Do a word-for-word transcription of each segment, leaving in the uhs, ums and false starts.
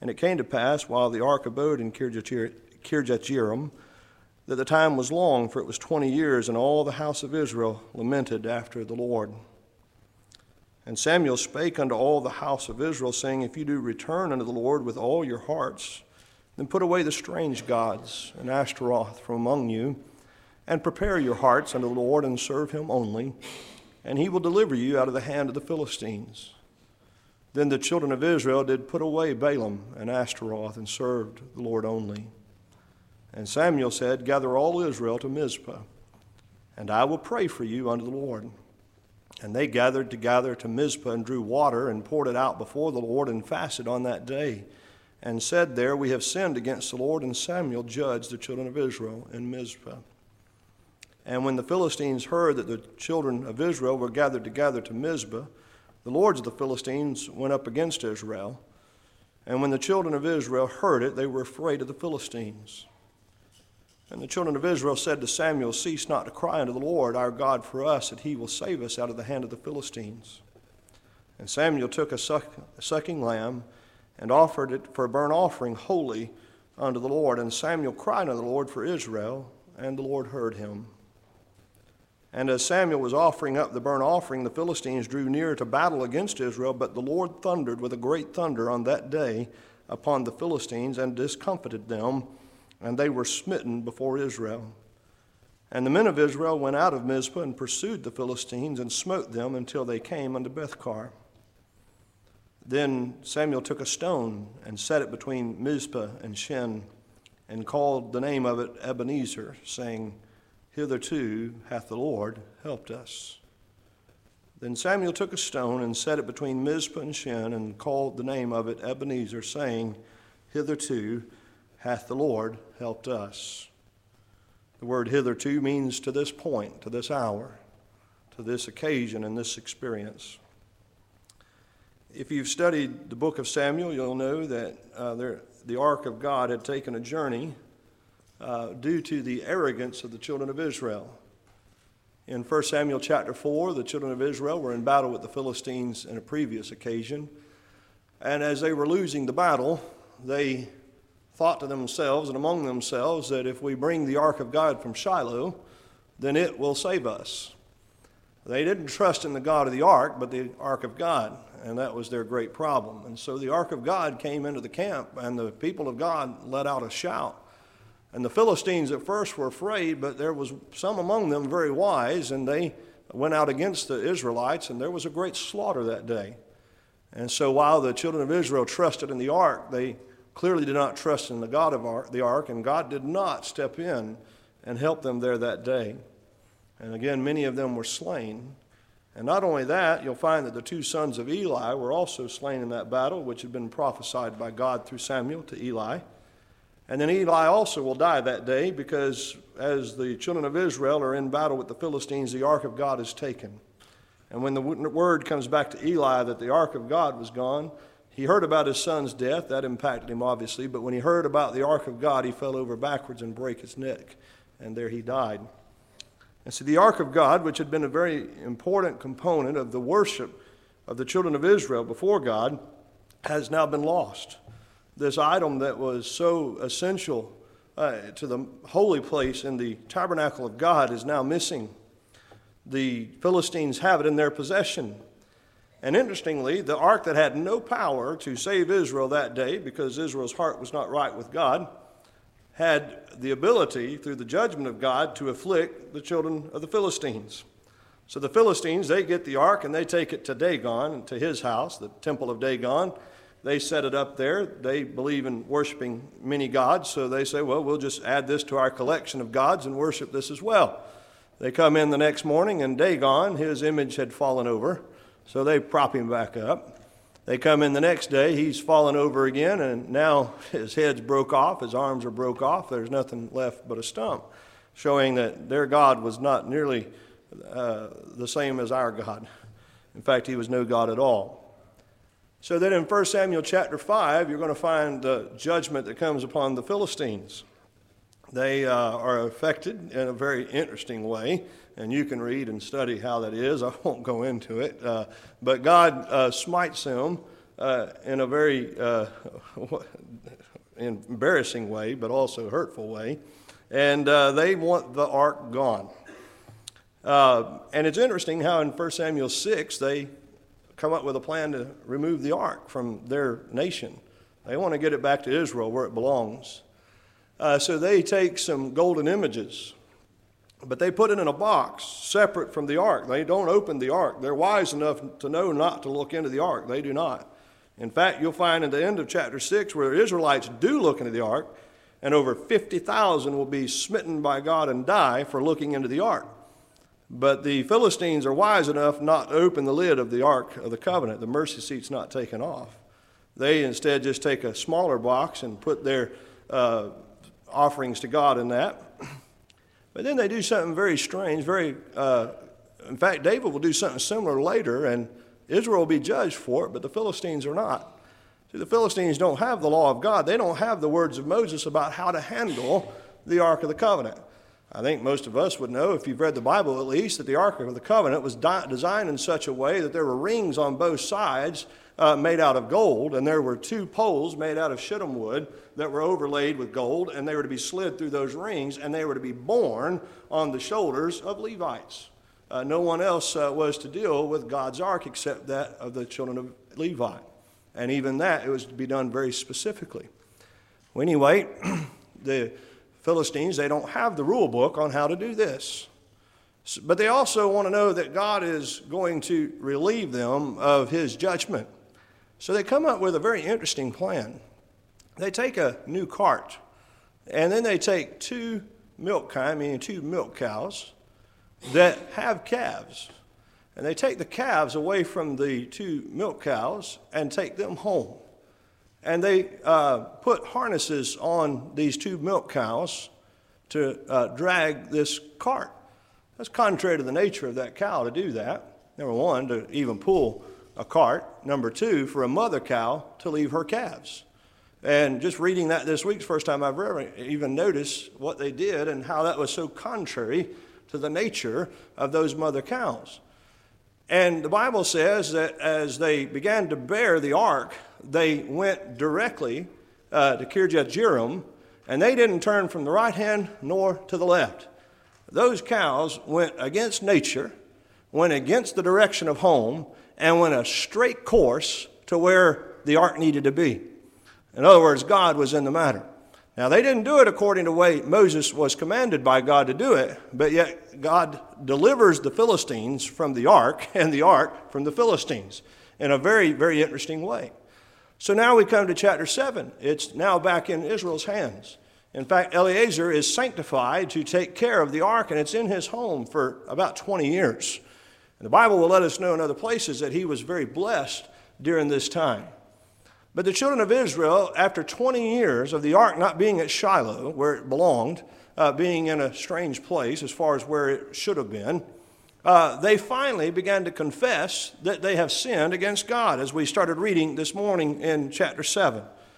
And it came to pass, while the ark abode in Kirjath-jearim, that the time was long, for it was twenty years, and all the house of Israel lamented after the Lord. And Samuel spake unto all the house of Israel, saying, If you do return unto the Lord with all your hearts, then put away the strange gods and Ashtaroth from among you, and prepare your hearts unto the Lord, and serve him only, and he will deliver you out of the hand of the Philistines. Then the children of Israel did put away Balaam and Ashtaroth, and served the Lord only. And Samuel said, Gather all Israel to Mizpah, and I will pray for you unto the Lord. And they gathered together to Mizpah, and drew water, and poured it out before the Lord, and fasted on that day, and said there, We have sinned against the Lord. And Samuel judged the children of Israel in Mizpah. And when the Philistines heard that the children of Israel were gathered together to Mizpah, the lords of the Philistines went up against Israel. And when the children of Israel heard it, they were afraid of the Philistines. And the children of Israel said to Samuel, Cease not to cry unto the Lord our God for us, that he will save us out of the hand of the Philistines. And Samuel took a, suck, a sucking lamb, and offered it for a burnt offering wholly unto the Lord. And Samuel cried unto the Lord for Israel, and the Lord heard him. And as Samuel was offering up the burnt offering, the Philistines drew near to battle against Israel, but the Lord thundered with a great thunder on that day upon the Philistines, and discomfited them, and they were smitten before Israel. And the men of Israel went out of Mizpah, and pursued the Philistines, and smote them until they came unto Bethkar. Then Samuel took a stone, and set it between Mizpah and Shen, and called the name of it Ebenezer, saying, Hitherto hath the Lord helped us. Then Samuel took a stone, and set it between Mizpah and Shen, and called the name of it Ebenezer, saying, Hitherto hath the Lord helped us. The word hitherto means to this point, to this hour, to this occasion and this experience. If you've studied the book of Samuel, you'll know that uh, there, the ark of God had taken a journey uh, due to the arrogance of the children of Israel. In First Samuel chapter four, the children of Israel were in battle with the Philistines in a previous occasion. And as they were losing the battle, they thought to themselves and among themselves that if we bring the ark of God from Shiloh, then it will save us. They didn't trust in the God of the ark, but the ark of God, and that was their great problem. And so the ark of God came into the camp, and the people of God let out a shout. And the Philistines at first were afraid, but there was some among them very wise, and they went out against the Israelites, and there was a great slaughter that day. And so while the children of Israel trusted in the ark, they clearly did not trust in the God of the ark, and God did not step in and help them there that day. And again, many of them were slain. And not only that, you'll find that the two sons of Eli were also slain in that battle, which had been prophesied by God through Samuel to Eli. And then Eli also will die that day, because as the children of Israel are in battle with the Philistines, the ark of God is taken. And when the word comes back to Eli that the ark of God was gone, he heard about his son's death. That impacted him, obviously. But when he heard about the ark of God, he fell over backwards and broke his neck. And there he died. And so the ark of God, which had been a very important component of the worship of the children of Israel before God, has now been lost. This item that was so essential uh, to the holy place in the tabernacle of God is now missing. The Philistines have it in their possession. And interestingly, the ark that had no power to save Israel that day, because Israel's heart was not right with God, had the ability, through the judgment of God, to afflict the children of the Philistines. So the Philistines, they get the ark and they take it to Dagon, to his house, the temple of Dagon. They set it up there. They believe in worshiping many gods, so they say, well, we'll just add this to our collection of gods and worship this as well. They come in the next morning, and Dagon, his image had fallen over, so they prop him back up. They come in the next day, he's fallen over again, and now his head's broke off, his arms are broke off, there's nothing left but a stump, showing that their God was not nearly uh, the same as our God. In fact, he was no God at all. So then in First Samuel chapter five, you're going to find the judgment that comes upon the Philistines. They uh, are affected in a very interesting way, and you can read and study how that is. I won't go into it. Uh, but God uh, smites them uh, in a very uh, embarrassing way, but also hurtful way. And uh, they want the ark gone. Uh, and it's interesting how in First Samuel six, they come up with a plan to remove the ark from their nation. They want to get it back to Israel where it belongs. Uh, so they take some golden images, but they put it in a box separate from the ark. They don't open the ark. They're wise enough to know not to look into the ark. They do not. In fact, you'll find at the end of chapter six where the Israelites do look into the ark, and over fifty thousand will be smitten by God and die for looking into the ark. But the Philistines are wise enough not to open the lid of the Ark of the Covenant. The mercy seat's not taken off. They instead just take a smaller box and put their uh, offerings to God in that. But then they do something very strange. Very, uh, in fact, David will do something similar later, and Israel will be judged for it, but the Philistines are not. See, the Philistines don't have the law of God. They don't have the words of Moses about how to handle the Ark of the Covenant. I think most of us would know, if you've read the Bible at least, that the Ark of the Covenant was di- designed in such a way that there were rings on both sides uh, made out of gold, and there were two poles made out of shittim wood that were overlaid with gold, and they were to be slid through those rings, and they were to be borne on the shoulders of Levites. Uh, no one else uh, was to deal with God's Ark except that of the children of Levi. And even that, it was to be done very specifically. Well, anyway, the Philistines, they don't have the rule book on how to do this. But they also want to know that God is going to relieve them of his judgment. So they come up with a very interesting plan. They take a new cart, and then they take two milk kine, meaning two milk cows, that have calves. And they take the calves away from the two milk cows and take them home. And they uh, put harnesses on these two milk cows to uh, drag this cart. That's contrary to the nature of that cow to do that. Number one, to even pull a cart. Number two, for a mother cow to leave her calves. And just reading that this week's first time I've ever even noticed what they did and how that was so contrary to the nature of those mother cows. And the Bible says that as they began to bear the ark, they went directly uh, to Kirjath Jearim, and they didn't turn from the right hand nor to the left. Those cows went against nature, went against the direction of home, and went a straight course to where the ark needed to be. In other words, God was in the matter. Now, they didn't do it according to the way Moses was commanded by God to do it, but yet God delivers the Philistines from the ark and the ark from the Philistines in a very, very interesting way. So now we come to chapter seven. It's now back in Israel's hands. In fact, Eleazar is sanctified to take care of the ark, and it's in his home for about twenty years. And the Bible will let us know in other places that he was very blessed during this time. But the children of Israel, after twenty years of the ark not being at Shiloh, where it belonged, uh, being in a strange place as far as where it should have been, uh, they finally began to confess that they have sinned against God, as we started reading this morning in chapter seven.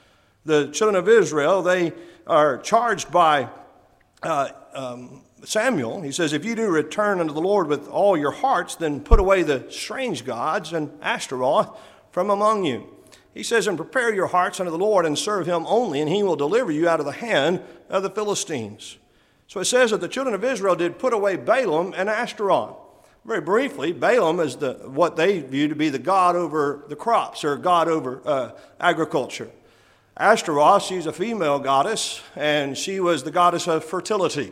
The children of Israel, they are charged by uh, um, Samuel. He says, if you do return unto the Lord with all your hearts, then put away the strange gods and Ashtaroth from among you. He says, and prepare your hearts unto the Lord and serve him only, and he will deliver you out of the hand of the Philistines. So it says that the children of Israel did put away Balaam and Ashtaroth. Very briefly, Balaam is the what they view to be the god over the crops, or god over uh, agriculture. Ashtaroth, she's a female goddess, and she was the goddess of fertility.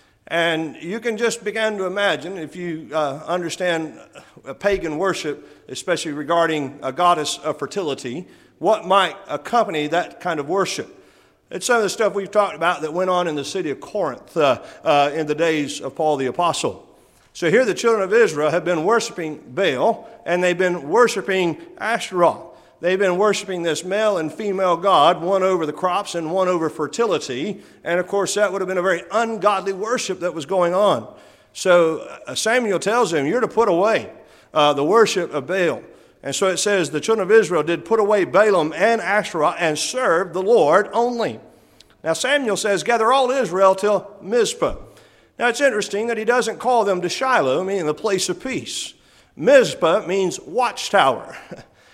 And you can just begin to imagine, if you uh, understand a pagan worship, especially regarding a goddess of fertility, what might accompany that kind of worship. It's some of the stuff we've talked about that went on in the city of Corinth uh, uh, in the days of Paul the Apostle. So here the children of Israel have been worshiping Baal, and they've been worshiping Ashtaroth. They've been worshiping this male and female god, one over the crops and one over fertility. And of course, that would have been a very ungodly worship that was going on. So uh, Samuel tells them, you're to put away uh, the worship of Baal. And so it says, the children of Israel did put away Balaam and Ashtaroth and served the Lord only. Now Samuel says, gather all Israel till Mizpah. Now it's interesting that he doesn't call them to Shiloh, meaning the place of peace. Mizpah means watchtower.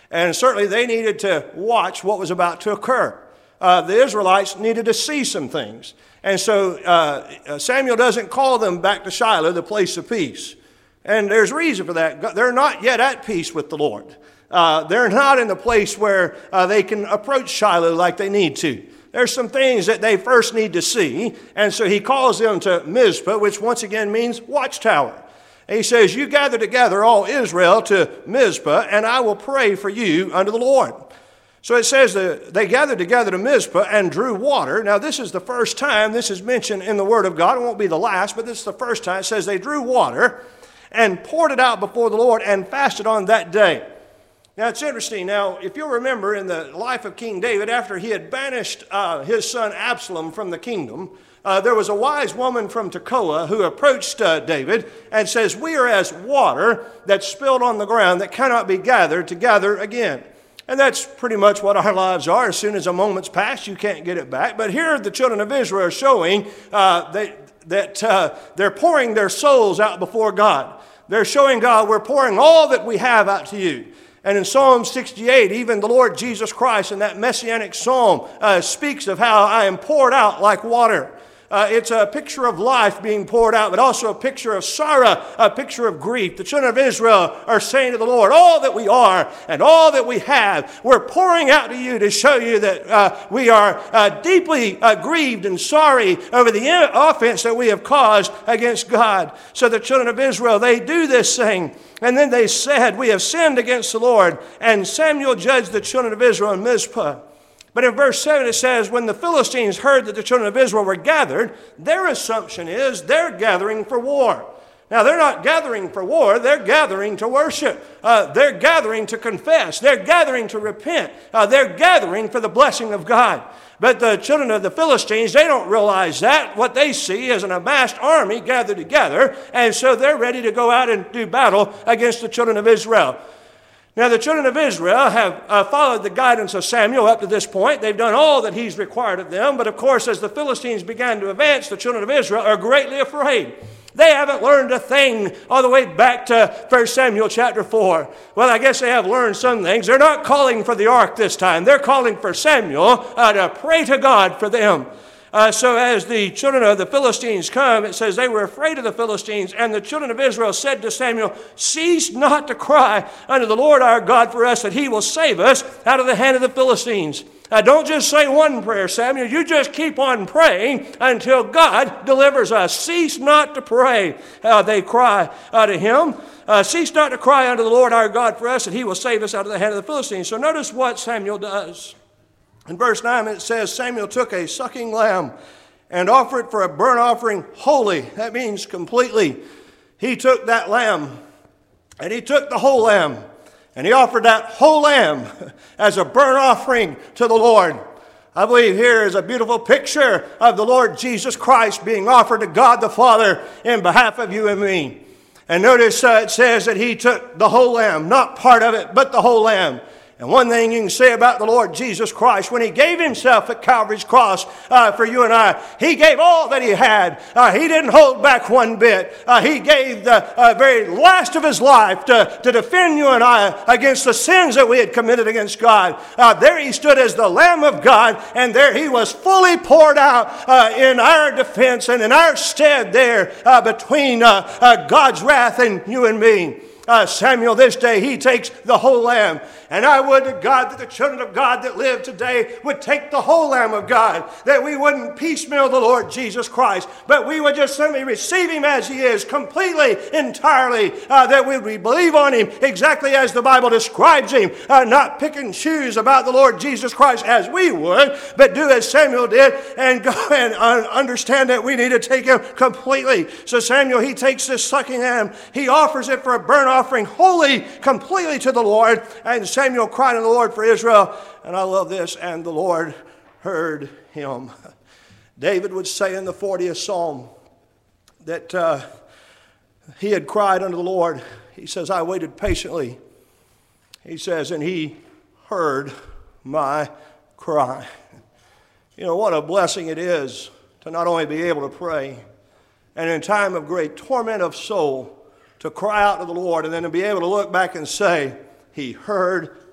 And certainly they needed to watch what was about to occur. Uh, the Israelites needed to see some things. And so uh, Samuel doesn't call them back to Shiloh, the place of peace. And there's reason for that. They're not yet at peace with the Lord. Uh, they're not in the place where uh, they can approach Shiloh like they need to. There's some things that they first need to see. And so he calls them to Mizpah, which once again means watchtower. And he says, you gather together all Israel to Mizpah, and I will pray for you unto the Lord. So it says that they gathered together to Mizpah and drew water. Now this is the first time this is mentioned in the Word of God. It won't be the last, but this is the first time. It says they drew water and poured it out before the Lord and fasted on that day. Now it's interesting. Now if you'll remember in the life of King David, after he had banished uh, his son Absalom from the kingdom, uh, there was a wise woman from Tekoa who approached uh, David and says, we are as water that's spilled on the ground that cannot be gathered to gather again. And that's pretty much what our lives are. As soon as a moment's passed, you can't get it back. But here the children of Israel are showing uh, they, that uh, they're pouring their souls out before God. They're showing God, we're pouring all that we have out to you. And in Psalm sixty-eight, even the Lord Jesus Christ in that messianic psalm uh, speaks of how I am poured out like water. Uh, it's a picture of life being poured out, but also a picture of sorrow, a picture of grief. The children of Israel are saying to the Lord, all that we are and all that we have, we're pouring out to you to show you that uh, we are uh, deeply uh, grieved and sorry over the offense that we have caused against God. So the children of Israel, they do this thing. And then they said, we have sinned against the Lord. And Samuel judged the children of Israel in Mizpah. But in verse seven it says, when the Philistines heard that the children of Israel were gathered, their assumption is they're gathering for war. Now, they're not gathering for war. They're gathering to worship. Uh, they're gathering to confess. They're gathering to repent. Uh, they're gathering for the blessing of God. But the children of the Philistines, they don't realize that. What they see is an amassed army gathered together, and so they're ready to go out and do battle against the children of Israel. Now, the children of Israel have uh, followed the guidance of Samuel up to this point. They've done all that he's required of them. But, of course, as the Philistines began to advance, the children of Israel are greatly afraid. They haven't learned a thing all the way back to First Samuel chapter four. Well, I guess they have learned some things. They're not calling for the ark this time. They're calling for Samuel uh, to pray to God for them. Uh, so as the children of the Philistines come, it says they were afraid of the Philistines, and the children of Israel said to Samuel, cease not to cry unto the Lord our God for us, that he will save us out of the hand of the Philistines. Now, don't just say one prayer, Samuel. You just keep on praying until God delivers us. Cease not to pray, uh, they cry uh, to him. Uh, cease not to cry unto the Lord our God for us, that he will save us out of the hand of the Philistines. So notice what Samuel does. In verse nine it says, Samuel took a sucking lamb and offered it for a burnt offering wholly. That means completely. He took that lamb, and he took the whole lamb, and he offered that whole lamb as a burnt offering to the Lord. I believe here is a beautiful picture of the Lord Jesus Christ being offered to God the Father in behalf of you and me. And notice uh, it says that he took the whole lamb, not part of it, but the whole lamb. And one thing you can say about the Lord Jesus Christ, when he gave himself at Calvary's cross uh, for you and I, he gave all that he had. Uh, he didn't hold back one bit. Uh, he gave the uh, very last of his life to, to defend you and I against the sins that we had committed against God. Uh, there he stood as the Lamb of God, and there he was fully poured out uh, in our defense and in our stead there uh, between uh, uh, God's wrath and you and me. Uh, Samuel this day, he takes the whole lamb. And I would to God that the children of God that live today would take the whole Lamb of God, that we wouldn't piecemeal the Lord Jesus Christ, but we would just simply receive him as he is, completely, entirely, uh, that we would believe on him exactly as the Bible describes him, uh, not pick and choose about the Lord Jesus Christ as we would, but do as Samuel did and go and uh, understand that we need to take him completely. So Samuel, he takes this sucking lamb, he offers it for a burnt offering wholly, completely to the Lord, and Samuel cried unto the Lord for Israel, and I love this, and the Lord heard him. David would say in the fortieth Psalm that uh, he had cried unto the Lord. He says, I waited patiently. He says, and he heard my cry. You know, what a blessing it is to not only be able to pray, and in time of great torment of soul, to cry out to the Lord, and then to be able to look back and say, he heard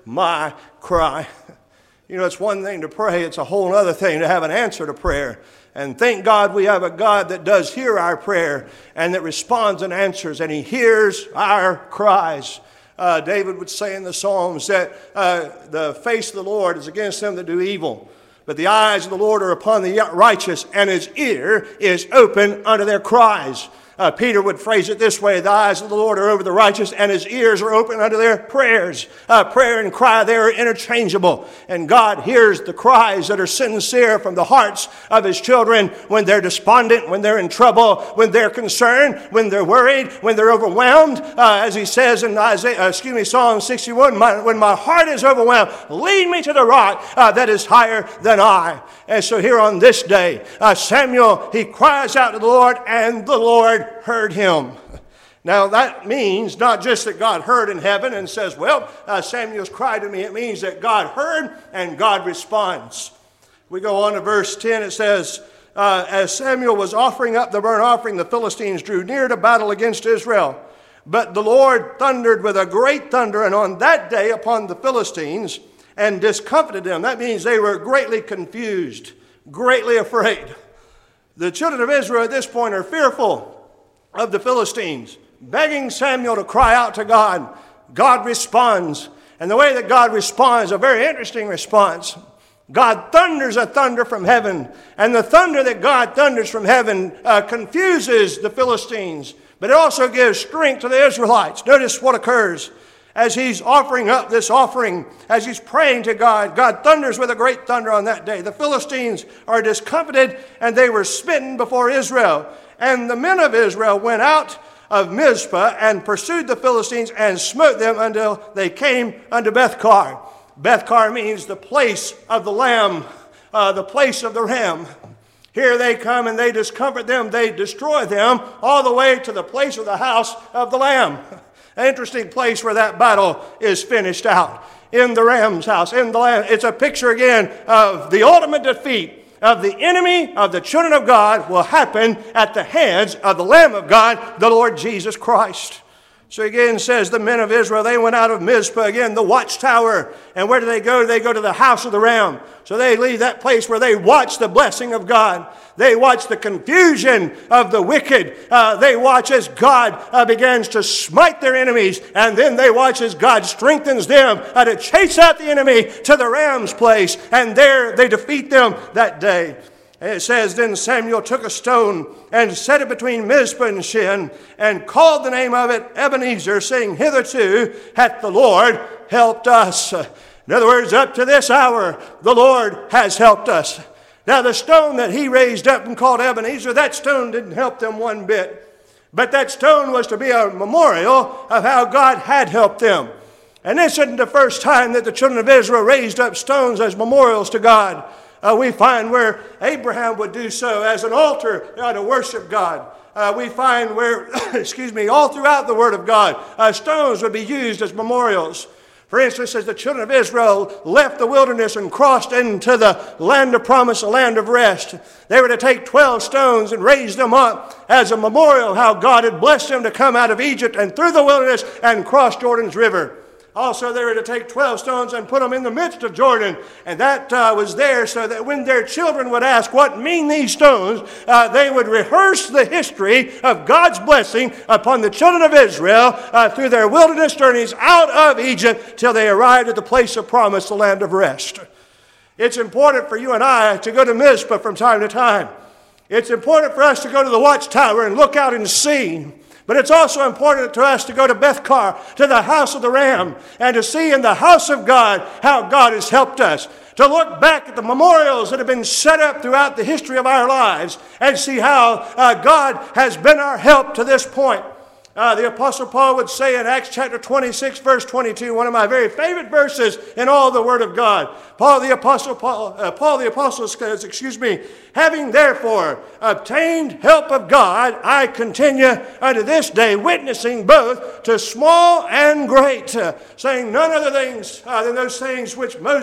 my cry. You know, it's one thing to pray. It's a whole other thing to have an answer to prayer. And thank God we have a God that does hear our prayer and that responds and answers, and he hears our cries. Uh, David would say in the Psalms that uh, the face of the Lord is against them that do evil, but the eyes of the Lord are upon the righteous, and his ear is open unto their cries. Uh, Peter would phrase it this way: the eyes of the Lord are over the righteous, and his ears are open unto their prayers. Uh, prayer and cry, they are interchangeable. And God hears the cries that are sincere from the hearts of his children when they're despondent, when they're in trouble, when they're concerned, when they're worried, when they're overwhelmed. Uh, as he says in Isaiah, uh, excuse me, Psalm sixty-one, my, when my heart is overwhelmed, lead me to the rock uh, that is higher than I. And so here on this day, uh, Samuel, he cries out to the Lord, and the Lord heard him. Now that means not just that God heard in heaven and says, well, uh, Samuel's cried to me. It means that God heard and God responds. We go on to verse ten. It says, uh, as Samuel was offering up the burnt offering, the Philistines drew near to battle against Israel. But the Lord thundered with a great thunder, and on that day upon the Philistines, and discomfited them. That means they were greatly confused, greatly afraid. The children of Israel at this point are fearful of the Philistines, begging Samuel to cry out to God. God responds. And the way that God responds, a very interesting response. God thunders a thunder from heaven. And the thunder that God thunders from heaven uh, confuses the Philistines. But it also gives strength to the Israelites. Notice what occurs. As he's offering up this offering, as he's praying to God, God thunders with a great thunder on that day. The Philistines are discomfited, and they were smitten before Israel. And the men of Israel went out of Mizpah and pursued the Philistines and smote them until they came unto Bethkar. Bethkar means the place of the lamb, uh, the place of the ram. Here they come and they discomfort them, they destroy them all the way to the place of the house of the lamb. An interesting place where that battle is finished out. In the ram's house, in the lamb. It's a picture again of the ultimate defeat of the enemy of the children of God will happen at the hands of the Lamb of God, the Lord Jesus Christ. So again says the men of Israel, they went out of Mizpah, again the watchtower. And where do they go? They go to the house of the ram. So they leave that place where they watch the blessing of God. They watch the confusion of the wicked. Uh, they watch as God uh, begins to smite their enemies. And then they watch as God strengthens them uh, to chase out the enemy to the ram's place. And there they defeat them that day. It says, then Samuel took a stone and set it between Mizpah and Shin and called the name of it Ebenezer, saying, hitherto hath the Lord helped us. In other words, up to this hour, the Lord has helped us. Now the stone that he raised up and called Ebenezer, that stone didn't help them one bit. But that stone was to be a memorial of how God had helped them. And this isn't the first time that the children of Israel raised up stones as memorials to God. Uh, we find where Abraham would do so as an altar uh, to worship God. Uh, we find where, excuse me, all throughout the Word of God, uh, stones would be used as memorials. For instance, as the children of Israel left the wilderness and crossed into the land of promise, a land of rest, they were to take twelve stones and raise them up as a memorial how God had blessed them to come out of Egypt and through the wilderness and cross Jordan's river. Also, they were to take twelve stones and put them in the midst of Jordan. And that uh, was there so that when their children would ask, what mean these stones? Uh, they would rehearse the history of God's blessing upon the children of Israel uh, through their wilderness journeys out of Egypt till they arrived at the place of promise, the land of rest. It's important for you and I to go to Mizpah from time to time. It's important for us to go to the watchtower and look out and see. But it's also important to us to go to Bethkar, to the house of the ram, and to see in the house of God how God has helped us. To look back at the memorials that have been set up throughout the history of our lives and see how uh, God has been our help to this point. Uh, the Apostle Paul would say in Acts chapter twenty-six, verse twenty-two, one of my very favorite verses in all the Word of God. Paul the Apostle, Paul, uh, Paul the Apostle says, excuse me, having therefore obtained help of God, I continue unto this day, witnessing both to small and great, uh, saying none other things uh, than those things which Moses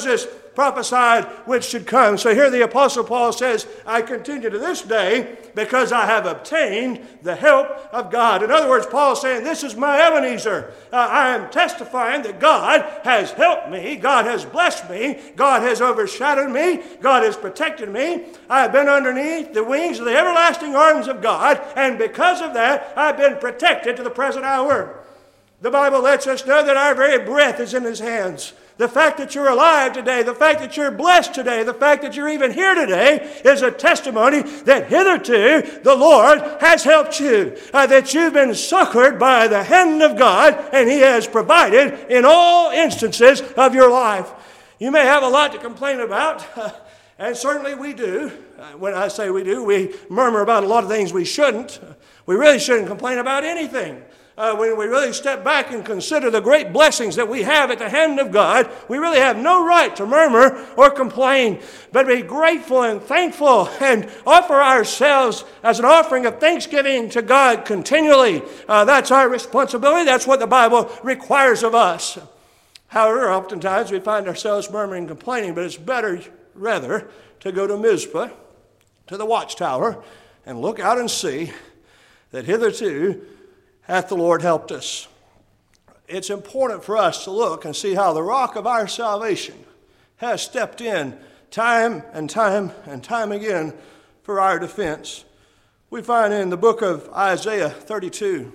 prophesied which should come. So here the Apostle Paul says, I continue to this day because I have obtained the help of God. In other words, Paul is saying, this is my Ebenezer. Uh, I am testifying that God has helped me. God has blessed me. God has overshadowed me. God has protected me. I have been underneath the wings of the everlasting arms of God, and because of that, I've been protected to the present hour. The Bible lets us know that our very breath is in His hands. The fact that you're alive today, the fact that you're blessed today, the fact that you're even here today is a testimony that hitherto the Lord has helped you, uh, that you've been succored by the hand of God, and He has provided in all instances of your life. You may have a lot to complain about, uh, and certainly we do. Uh, when I say we do, we murmur about a lot of things we shouldn't. We really shouldn't complain about anything. Uh, when we really step back and consider the great blessings that we have at the hand of God, we really have no right to murmur or complain, but be grateful and thankful and offer ourselves as an offering of thanksgiving to God continually. Uh, that's our responsibility. That's what the Bible requires of us. However, oftentimes we find ourselves murmuring and complaining, but it's better, rather, to go to Mizpah, to the watchtower, and look out and see that hitherto hath the Lord helped us. It's important for us to look and see how the rock of our salvation has stepped in time and time and time again for our defense. We find in the book of Isaiah thirty-two,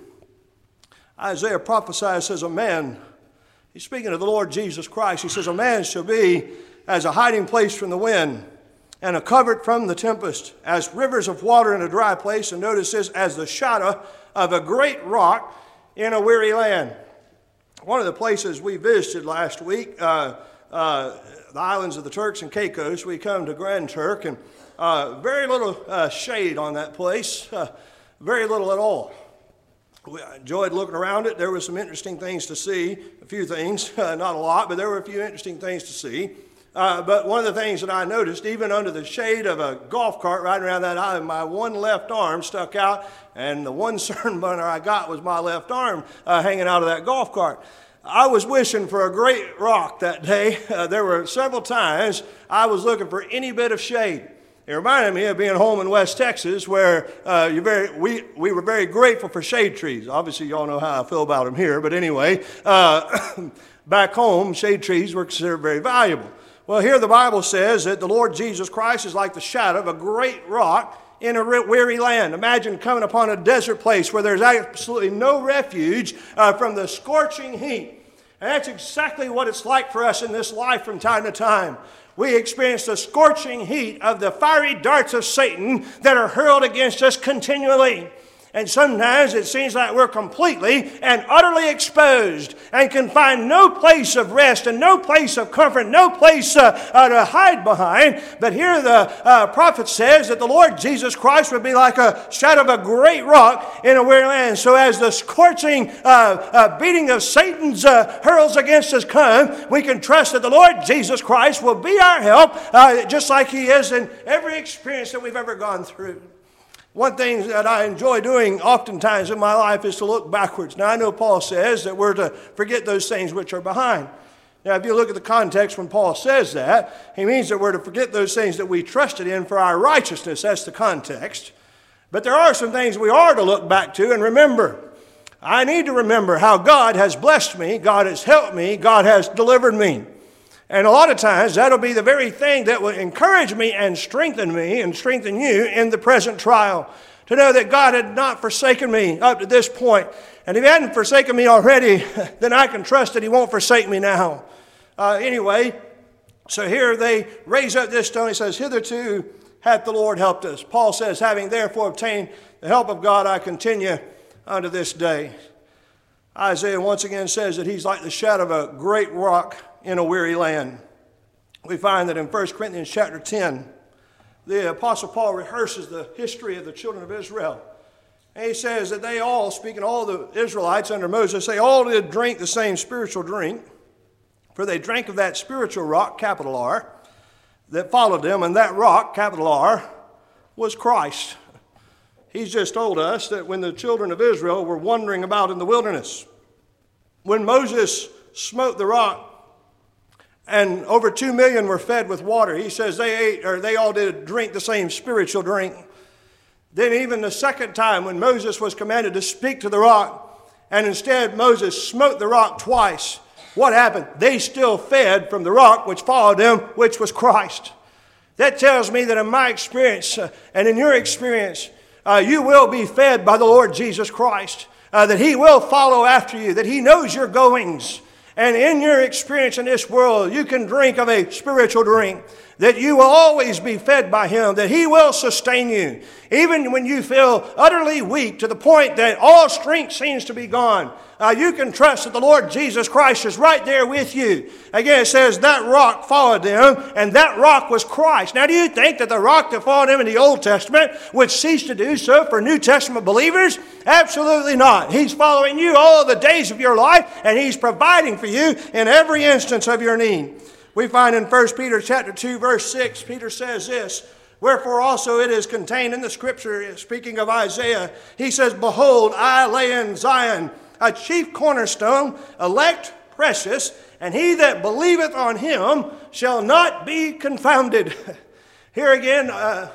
Isaiah prophesies, says, a man, he's speaking of the Lord Jesus Christ, he says, a man shall be as a hiding place from the wind, and a covert from the tempest, as rivers of water in a dry place. And notice this, as the shadow of a great rock in a weary land. One of the places we visited last week, uh, uh, the islands of the Turks and Caicos, we come to Grand Turk, and uh, very little uh, shade on that place, uh, very little at all. We enjoyed looking around it. There were some interesting things to see, a few things, uh, not a lot, but there were a few interesting things to see. Uh, but one of the things that I noticed, even under the shade of a golf cart right around that island, my one left arm stuck out, and the one sunburner I got was my left arm uh, hanging out of that golf cart. I was wishing for a great rock that day. Uh, there were several times I was looking for any bit of shade. It reminded me of being home in West Texas, where uh, you very, we, we were very grateful for shade trees. Obviously, you all know how I feel about them here, but anyway, uh, back home, shade trees were considered very valuable. Well, here the Bible says that the Lord Jesus Christ is like the shadow of a great rock in a weary land. Imagine coming upon a desert place where there's absolutely no refuge uh, from the scorching heat. And that's exactly what it's like for us in this life from time to time. We experience the scorching heat of the fiery darts of Satan that are hurled against us continually. And sometimes it seems like we're completely and utterly exposed and can find no place of rest and no place of comfort, no place uh, uh, to hide behind. But here the uh, prophet says that the Lord Jesus Christ would be like a shadow of a great rock in a weary land. So as the scorching uh, uh, beating of Satan's uh, hurls against us come, we can trust that the Lord Jesus Christ will be our help, uh, just like He is in every experience that we've ever gone through. One thing that I enjoy doing oftentimes in my life is to look backwards. Now, I know Paul says that we're to forget those things which are behind. Now, if you look at the context when Paul says that, he means that we're to forget those things that we trusted in for our righteousness. That's the context. But there are some things we are to look back to and remember. I need to remember how God has blessed me, God has helped me, God has delivered me. And a lot of times, that'll be the very thing that will encourage me and strengthen me and strengthen you in the present trial. To know that God had not forsaken me up to this point. And if He hadn't forsaken me already, then I can trust that He won't forsake me now. Uh, anyway, so here they raise up this stone. He says, hitherto hath the Lord helped us. Paul says, having therefore obtained the help of God, I continue unto this day. Isaiah once again says that he's like the shadow of a great rock in a weary land. We find that in First Corinthians chapter ten, the Apostle Paul rehearses the history of the children of Israel. And he says that they all, speaking all the Israelites under Moses, they all did drink the same spiritual drink, for they drank of that spiritual rock, capital R, that followed them, and that rock, capital R, was Christ. He's just told us that when the children of Israel were wandering about in the wilderness, when Moses smote the rock, and over two million were fed with water. He says they ate, or they all did drink the same spiritual drink. Then even the second time when Moses was commanded to speak to the rock, and instead Moses smote the rock twice, what happened? They still fed from the rock which followed them, which was Christ. That tells me that in my experience uh, and in your experience, uh, you will be fed by the Lord Jesus Christ, uh, that He will follow after you, that He knows your goings. And in your experience in this world, you can drink of a spiritual drink, that you will always be fed by Him, that He will sustain you. Even when you feel utterly weak to the point that all strength seems to be gone, uh, you can trust that the Lord Jesus Christ is right there with you. Again, it says that rock followed them, and that rock was Christ. Now, do you think that the rock that followed them in the Old Testament would cease to do so for New Testament believers? Absolutely not. He's following you all the days of your life, and He's providing for you in every instance of your need. We find in First Peter chapter two, verse six, Peter says this, "Wherefore also it is contained in the Scripture," speaking of Isaiah, he says, "Behold, I lay in Zion a chief cornerstone, elect, precious, and he that believeth on Him shall not be confounded." Here again, uh,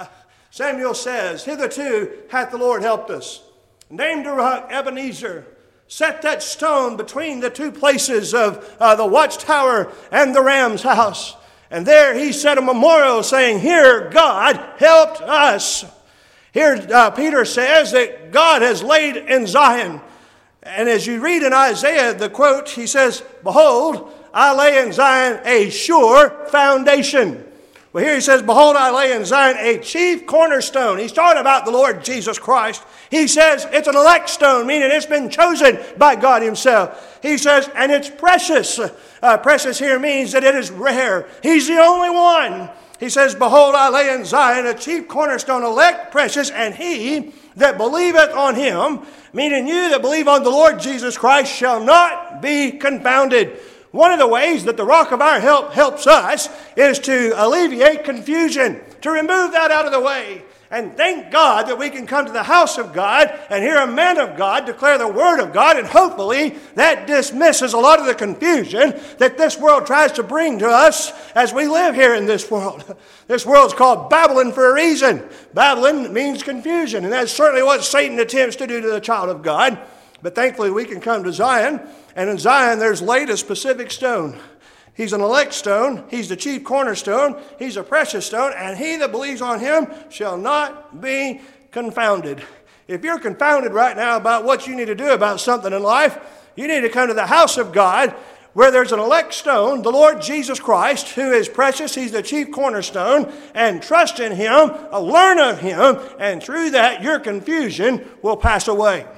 Samuel says, "Hitherto hath the Lord helped us. Named the rock Ebenezer. Set that stone between the two places of uh, the watchtower and the ram's house. And there he set a memorial saying, Here God helped us." Here uh, Peter says that God has laid in Zion. And as you read in Isaiah, the quote, he says, "Behold, I lay in Zion a sure foundation." Well, here he says, "Behold, I lay in Zion a chief cornerstone." He's talking about the Lord Jesus Christ. He says it's an elect stone, meaning it's been chosen by God Himself. He says, and it's precious. Uh, precious here means that it is rare. He's the only one. He says, "Behold, I lay in Zion a chief cornerstone, elect, precious, and he that believeth on Him," meaning you that believe on the Lord Jesus Christ, "shall not be confounded." One of the ways that the rock of our help helps us is to alleviate confusion, to remove that out of the way. And thank God that we can come to the house of God and hear a man of God declare the Word of God, and hopefully that dismisses a lot of the confusion that this world tries to bring to us as we live here in this world. This world's called Babylon for a reason. Babylon means confusion, and that's certainly what Satan attempts to do to the child of God. But thankfully we can come to Zion, and in Zion there's laid a specific stone. He's an elect stone. He's the chief cornerstone. He's a precious stone. And he that believes on Him shall not be confounded. If you're confounded right now about what you need to do about something in life, you need to come to the house of God where there's an elect stone, the Lord Jesus Christ, who is precious. He's the chief cornerstone. And trust in Him, learn of Him, and through that your confusion will pass away.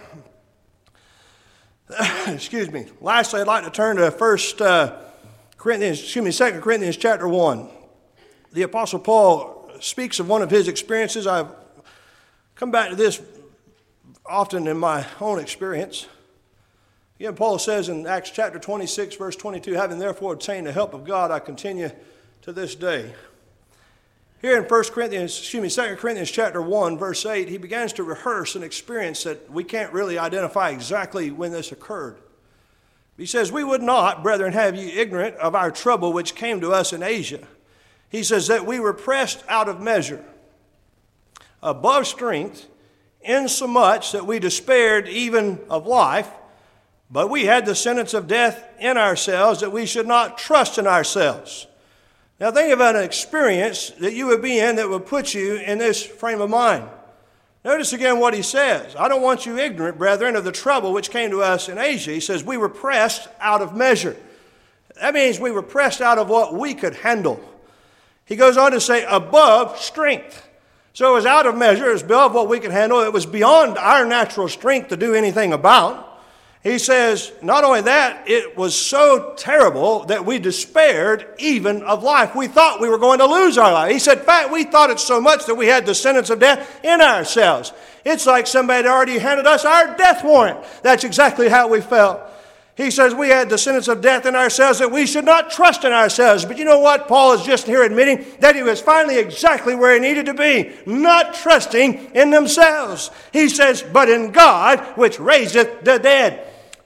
Excuse me. Lastly, I'd like to turn to First uh, Corinthians, excuse me, Second Corinthians chapter one. The Apostle Paul speaks of one of his experiences. I've come back to this often in my own experience. Again, Paul says in Acts chapter twenty-six, verse twenty-two, "Having therefore obtained the help of God, I continue to this day." Here in First Corinthians, excuse me, Second Corinthians chapter one, verse eight, he begins to rehearse an experience that we can't really identify exactly when this occurred. He says, "We would not, brethren, have you ignorant of our trouble which came to us in Asia." He says that we were pressed out of measure, above strength, insomuch that we despaired even of life, but we had the sentence of death in ourselves, that we should not trust in ourselves. Now think about an experience that you would be in that would put you in this frame of mind. Notice again what he says. "I don't want you ignorant, brethren, of the trouble which came to us in Asia." He says, we were pressed out of measure. That means we were pressed out of what we could handle. He goes on to say, above strength. So it was out of measure. It was above what we could handle. It was beyond our natural strength to do anything about. He says, not only that, it was so terrible that we despaired even of life. We thought we were going to lose our life. He said, in fact, we thought it so much that we had the sentence of death in ourselves. It's like somebody had already handed us our death warrant. That's exactly how we felt. He says we had the sentence of death in ourselves, that we should not trust in ourselves. But you know what? Paul is just here admitting that he was finally exactly where he needed to be, not trusting in themselves. He says, but in God, which raiseth the dead.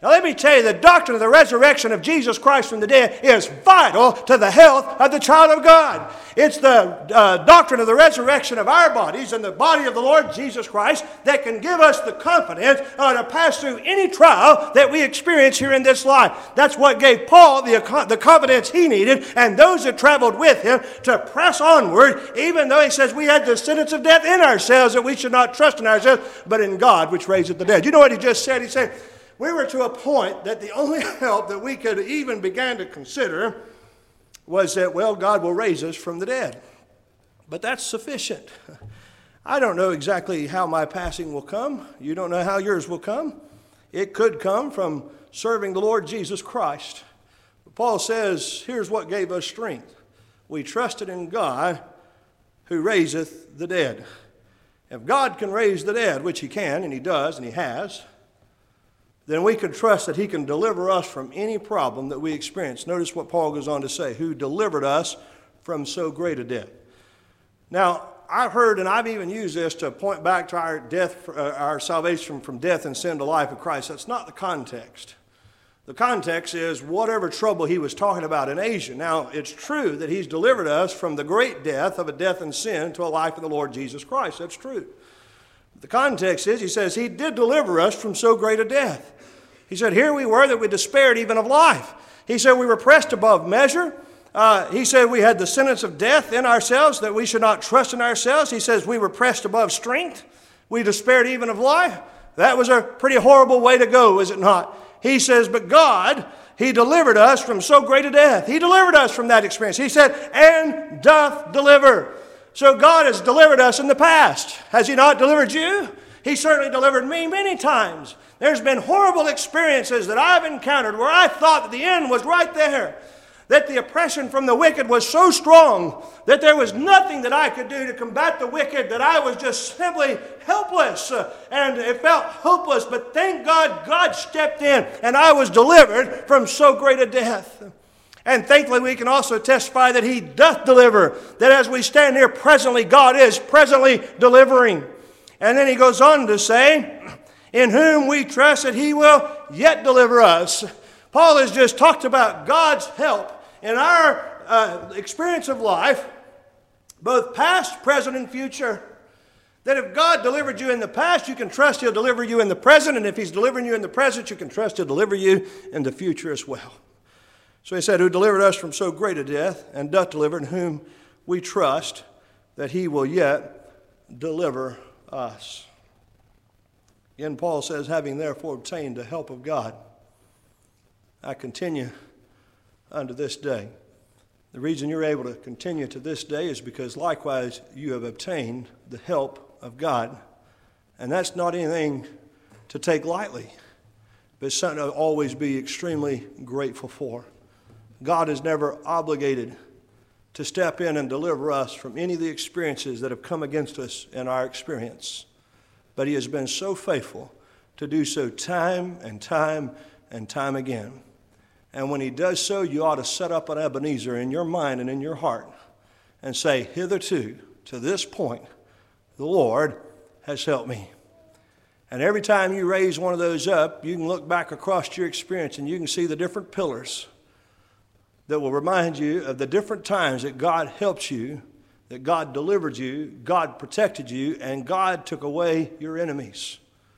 Now let me tell you, the doctrine of the resurrection of Jesus Christ from the dead is vital to the health of the child of God. It's the uh, doctrine of the resurrection of our bodies and the body of the Lord Jesus Christ that can give us the confidence uh, to pass through any trial that we experience here in this life. That's what gave Paul the, the confidence he needed and those that traveled with him to press onward, even though he says we had the sentence of death in ourselves, that we should not trust in ourselves, but in God which raiseth the dead. You know what he just said? He said, we were to a point that the only help that we could even begin to consider was that, well, God will raise us from the dead. But that's sufficient. I don't know exactly how my passing will come. You don't know how yours will come. It could come from serving the Lord Jesus Christ. But Paul says, here's what gave us strength. We trusted in God who raiseth the dead. If God can raise the dead, which he can, and he does, and he has, then we can trust that he can deliver us from any problem that we experience. Notice what Paul goes on to say, who delivered us from so great a death. Now, I've heard, and I've even used this to point back to our death, uh, our salvation from death and sin to life of Christ. That's not the context. The context is whatever trouble he was talking about in Asia. Now, it's true that he's delivered us from the great death of a death and sin to a life in the Lord Jesus Christ. That's true. The context is, he says, he did deliver us from so great a death. He said, here we were that we despaired even of life. He said we were pressed above measure. Uh, he said we had the sentence of death in ourselves, that we should not trust in ourselves. He says we were pressed above strength. We despaired even of life. That was a pretty horrible way to go, is it not? He says, but God, he delivered us from so great a death. He delivered us from that experience. He said, and doth deliver. So God has delivered us in the past. Has he not delivered you? He certainly delivered me many times. There's been horrible experiences that I've encountered where I thought that the end was right there, that the oppression from the wicked was so strong that there was nothing that I could do to combat the wicked, that I was just simply helpless, uh, and it felt hopeless. But thank God, God stepped in and I was delivered from so great a death. And thankfully we can also testify that he doth deliver, that as we stand here presently, God is presently delivering. And then he goes on to say, in whom we trust that he will yet deliver us. Paul has just talked about God's help in our uh, experience of life, both past, present, and future. That if God delivered you in the past, you can trust he'll deliver you in the present. And if he's delivering you in the present, you can trust he'll deliver you in the future as well. So he said, who delivered us from so great a death, and doth deliver, in whom we trust that he will yet deliver us. Again, Paul says, having therefore obtained the help of God, I continue unto this day. The reason you're able to continue to this day is because likewise you have obtained the help of God. And that's not anything to take lightly, but it's something to always be extremely grateful for. God is never obligated to step in and deliver us from any of the experiences that have come against us in our experience. But he has been so faithful to do so time and time and time again. And when he does so, you ought to set up an Ebenezer in your mind and in your heart and say, hitherto, to this point, the Lord has helped me. And every time you raise one of those up, you can look back across your experience and you can see the different pillars that will remind you of the different times that God helped you, that God delivered you, God protected you, and God took away your enemies.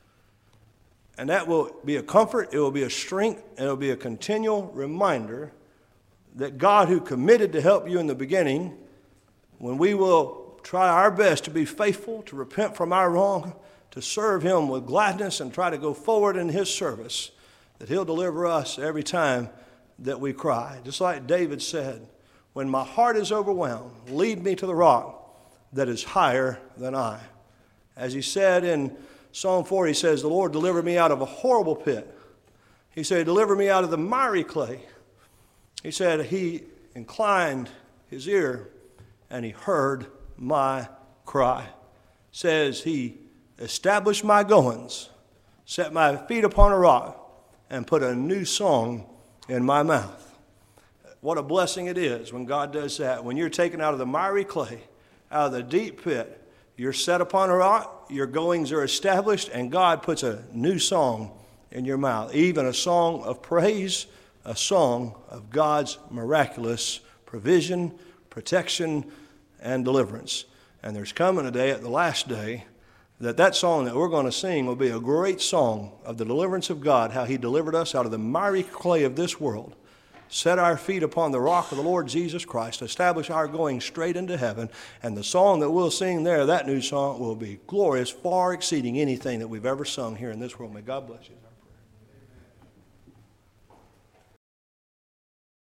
And that will be a comfort, it will be a strength, and it will be a continual reminder that God, who committed to help you in the beginning, when we will try our best to be faithful, to repent from our wrong, to serve him with gladness and try to go forward in his service, that he'll deliver us every time that we cry. Just like David said, when my heart is overwhelmed, lead me to the rock that is higher than I. As he said in Psalm four, he says, the Lord delivered me out of a horrible pit. He said, deliver me out of the miry clay. He said, he inclined his ear and he heard my cry. Says, he established my goings, set my feet upon a rock, and put a new song in my mouth. What a blessing it is when God does that. When you're taken out of the miry clay, out of the deep pit, you're set upon a rock, your goings are established, and God puts a new song in your mouth, even a song of praise, a song of God's miraculous provision, protection, and deliverance. And there's coming a day at the last day that that song that we're going to sing will be a great song of the deliverance of God, how he delivered us out of the miry clay of this world, set our feet upon the rock of the Lord Jesus Christ, establish our going straight into heaven. And the song that we'll sing there, that new song, will be glorious, far exceeding anything that we've ever sung here in this world. May God bless you.